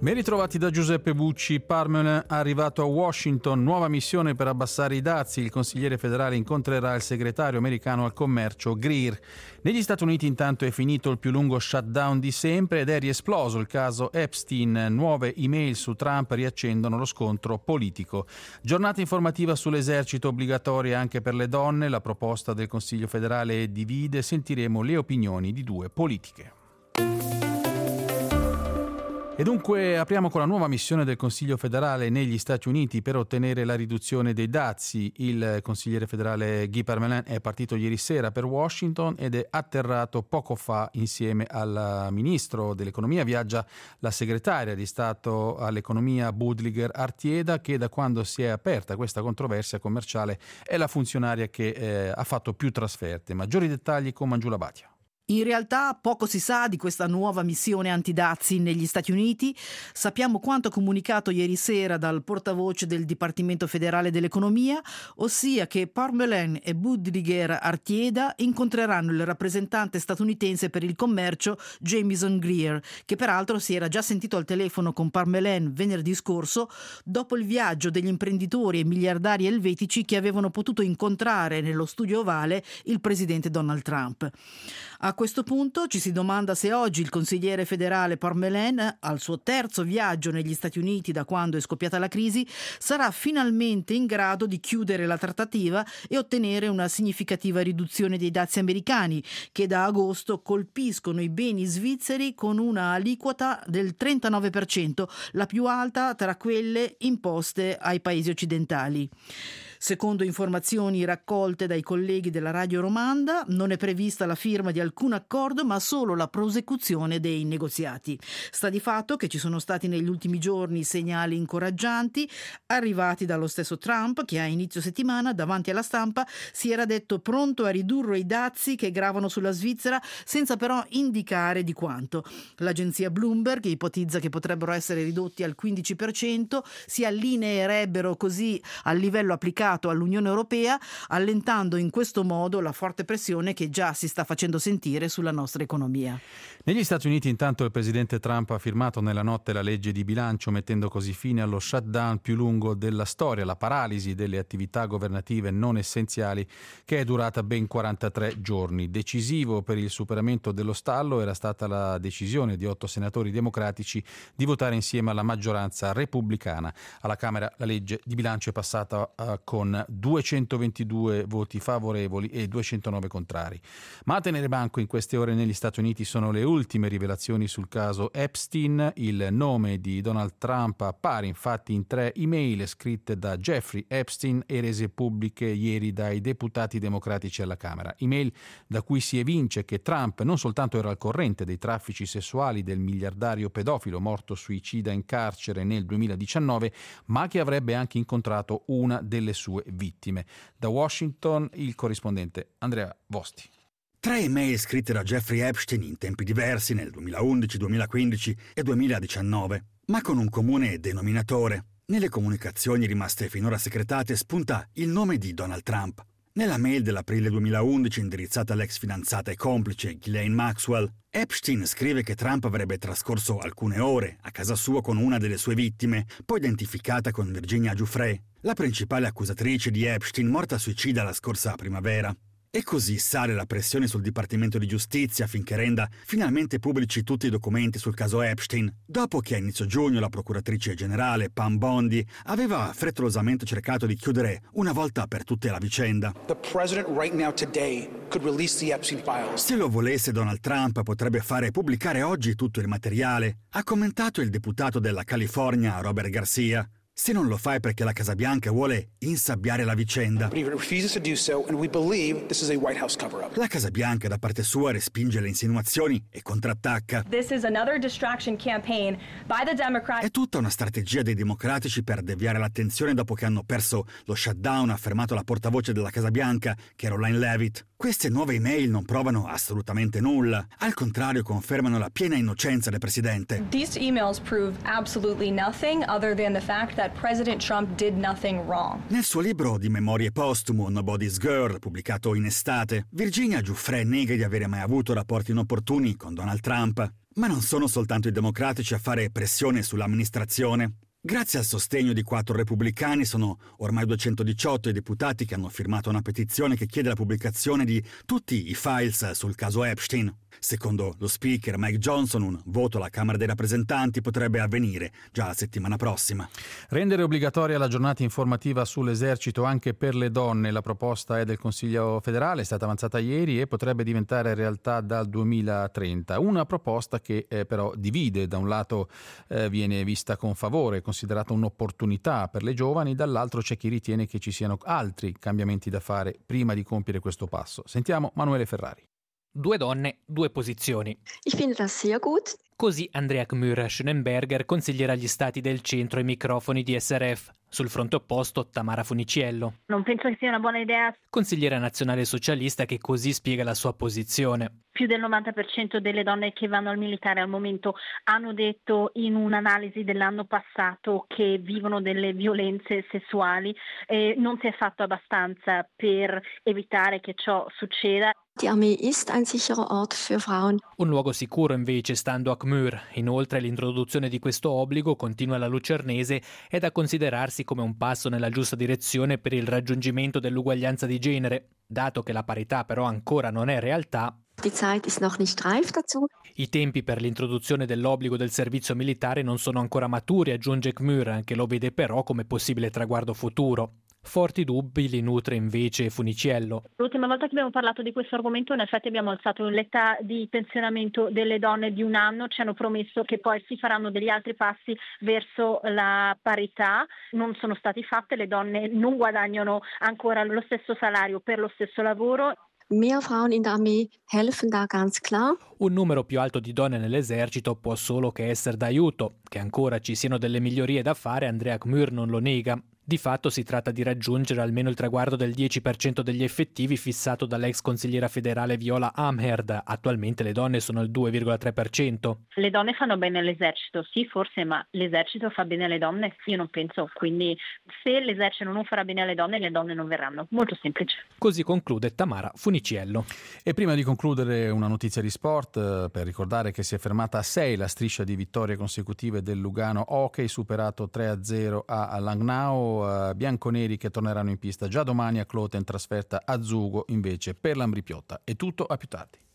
Ben ritrovati da Giuseppe Bucci. Parmelin arrivato a Washington, nuova missione per abbassare i dazi. Il consigliere federale incontrerà il segretario americano al commercio Greer. Negli Stati Uniti intanto è finito il più lungo shutdown di sempre ed è riesploso il caso Epstein. Nuove email su Trump riaccendono lo scontro politico. Giornata informativa sull'esercito obbligatorio anche per le donne. La proposta del Consiglio federale divide. Sentiremo le opinioni di due politiche. E dunque apriamo con la nuova missione del Consiglio federale negli Stati Uniti per ottenere la riduzione dei dazi. Il consigliere federale Guy Parmelin è partito ieri sera per Washington ed è atterrato poco fa insieme al ministro dell'economia. Viaggia la segretaria di Stato all'economia Budliger Artieda, che da quando si è aperta questa controversia commerciale è la funzionaria che ha fatto più trasferte. Maggiori dettagli con Mangiula Bhatia. In realtà poco si sa di questa nuova missione antidazi negli Stati Uniti. Sappiamo quanto comunicato ieri sera dal portavoce del Dipartimento federale dell'economia, ossia che Parmelin e Budliger Artieda incontreranno il rappresentante statunitense per il commercio Jamieson Greer, che peraltro si era già sentito al telefono con Parmelin venerdì scorso dopo il viaggio degli imprenditori e miliardari elvetici che avevano potuto incontrare nello studio ovale il presidente Donald Trump. A questo punto ci si domanda se oggi il consigliere federale Parmelin, al suo terzo viaggio negli Stati Uniti da quando è scoppiata la crisi, sarà finalmente in grado di chiudere la trattativa e ottenere una significativa riduzione dei dazi americani, che da agosto colpiscono i beni svizzeri con una aliquota del 39%, la più alta tra quelle imposte ai paesi occidentali. Secondo informazioni raccolte dai colleghi della Radio Romanda, non è prevista la firma di alcun accordo, ma solo la prosecuzione dei negoziati. Sta di fatto che ci sono stati negli ultimi giorni segnali incoraggianti arrivati dallo stesso Trump, che a inizio settimana davanti alla stampa si era detto pronto a ridurre i dazi che gravano sulla Svizzera, senza però indicare di quanto. L'agenzia Bloomberg ipotizza che potrebbero essere ridotti al 15%, si allineerebbero così al livello applicato all'Unione Europea, allentando in questo modo la forte pressione che già si sta facendo sentire sulla nostra economia. Negli Stati Uniti intanto il presidente Trump ha firmato nella notte la legge di bilancio, mettendo così fine allo shutdown più lungo della storia, la paralisi delle attività governative non essenziali, che è durata ben 43 giorni. Decisivo per il superamento dello stallo era stata la decisione di 8 senatori democratici di votare insieme alla maggioranza repubblicana. Alla Camera la legge di bilancio è passata con 222 voti favorevoli e 209 contrari. Ma a tenere banco in queste ore negli Stati Uniti sono le ultime rivelazioni sul caso Epstein. Il nome di Donald Trump appare infatti in 3 email scritte da Jeffrey Epstein e rese pubbliche ieri dai deputati democratici alla Camera. Email da cui si evince che Trump non soltanto era al corrente dei traffici sessuali del miliardario pedofilo morto suicida in carcere nel 2019, ma che avrebbe anche incontrato una delle sue vittime. Da Washington il corrispondente Andrea Vosti. 3 email scritte da Jeffrey Epstein in tempi diversi nel 2011, 2015 e 2019, ma con un comune denominatore. Nelle comunicazioni rimaste finora segretate spunta il nome di Donald Trump. Nella mail dell'aprile 2011 indirizzata all'ex fidanzata e complice Ghislaine Maxwell, Epstein scrive che Trump avrebbe trascorso alcune ore a casa sua con una delle sue vittime, poi identificata con Virginia Giuffre, la principale accusatrice di Epstein, morta suicida la scorsa primavera. E così sale la pressione sul Dipartimento di Giustizia affinché renda finalmente pubblici tutti i documenti sul caso Epstein, dopo che a inizio giugno la procuratrice generale Pam Bondi aveva frettolosamente cercato di chiudere una volta per tutte la vicenda. Se lo volesse Donald Trump potrebbe fare pubblicare oggi tutto il materiale, ha commentato il deputato della California Robert Garcia. Se non lo fa è perché la Casa Bianca vuole insabbiare la vicenda. La Casa Bianca da parte sua respinge le insinuazioni e contrattacca. È tutta una strategia dei democratici per deviare l'attenzione dopo che hanno perso lo shutdown, ha affermato la portavoce della Casa Bianca, Caroline Leavitt. Queste nuove email non provano assolutamente nulla, al contrario confermano la piena innocenza del presidente. These emails prove absolutely nothing other than the fact that President Trump did nothing wrong. Nel suo libro di memorie postumo Nobody's Girl, pubblicato in estate, Virginia Giuffre nega di avere mai avuto rapporti inopportuni con Donald Trump. Ma non sono soltanto i democratici a fare pressione sull'amministrazione. Grazie al sostegno di 4 repubblicani sono ormai 218 i deputati che hanno firmato una petizione che chiede la pubblicazione di tutti i files sul caso Epstein. Secondo lo speaker Mike Johnson, un voto alla Camera dei rappresentanti potrebbe avvenire già la settimana prossima. Rendere obbligatoria la giornata informativa sull'esercito anche per le donne. La proposta è del Consiglio federale, è stata avanzata ieri e potrebbe diventare realtà dal 2030. Una proposta che però divide. Da un lato viene vista con favore, considerata un'opportunità per le giovani, dall'altro c'è chi ritiene che ci siano altri cambiamenti da fare prima di compiere questo passo. Sentiamo Manuele Ferrari. 2 donne, 2 posizioni. Ich finde das sehr gut. Così Andrea Gmür-Schönenberger, consigliera agli stati del centro ai microfoni di SRF. Sul fronte opposto Tamara Funiciello. Non penso che sia una buona idea. Consigliera nazionale socialista che così spiega la sua posizione. Più del 90% delle donne che vanno al militare al momento hanno detto in un'analisi dell'anno passato che vivono delle violenze sessuali e non si è fatto abbastanza per evitare che ciò succeda. Die Armee ist ein sicherer Ort für Frauen. Un luogo sicuro invece stando a Gmür. Inoltre l'introduzione di questo obbligo, continua la lucernese, è da considerarsi come un passo nella giusta direzione per il raggiungimento dell'uguaglianza di genere. Dato che la parità però ancora non è realtà, Die Zeit ist noch nicht reif dazu. i tempi per l'introduzione dell'obbligo del servizio militare non sono ancora maturi, aggiunge Gmür, che lo vede però come possibile traguardo futuro. Forti dubbi li nutre invece Funiciello. L'ultima volta che abbiamo parlato di questo argomento in effetti abbiamo alzato l'età di pensionamento delle donne di 1 anno, ci hanno promesso che poi si faranno degli altri passi verso la parità, non sono stati fatti, le donne non guadagnano ancora lo stesso salario per lo stesso lavoro. Mehr Frauen in der Armee helfen da ganz klar. Un numero più alto di donne nell'esercito può solo che essere d'aiuto. Che ancora ci siano delle migliorie da fare, Andrea Gmür non lo nega. Di fatto si tratta di raggiungere almeno il traguardo del 10% degli effettivi fissato dall'ex consigliera federale Viola Amherd. Attualmente le donne sono al 2,3%. Le donne fanno bene all'esercito, sì forse, ma l'esercito fa bene alle donne? Io non penso, quindi se l'esercito non farà bene alle donne, le donne non verranno. Molto semplice. Così conclude Tamara Funiciello. E prima di concludere una notizia di sport, per ricordare che si è fermata a 6 la striscia di vittorie consecutive del Lugano Hockey, superato 3-0 a Langnau. Bianconeri che torneranno in pista già domani a Clote in trasferta a Zugo invece per l'Ambrì Piotta. È tutto, a più tardi.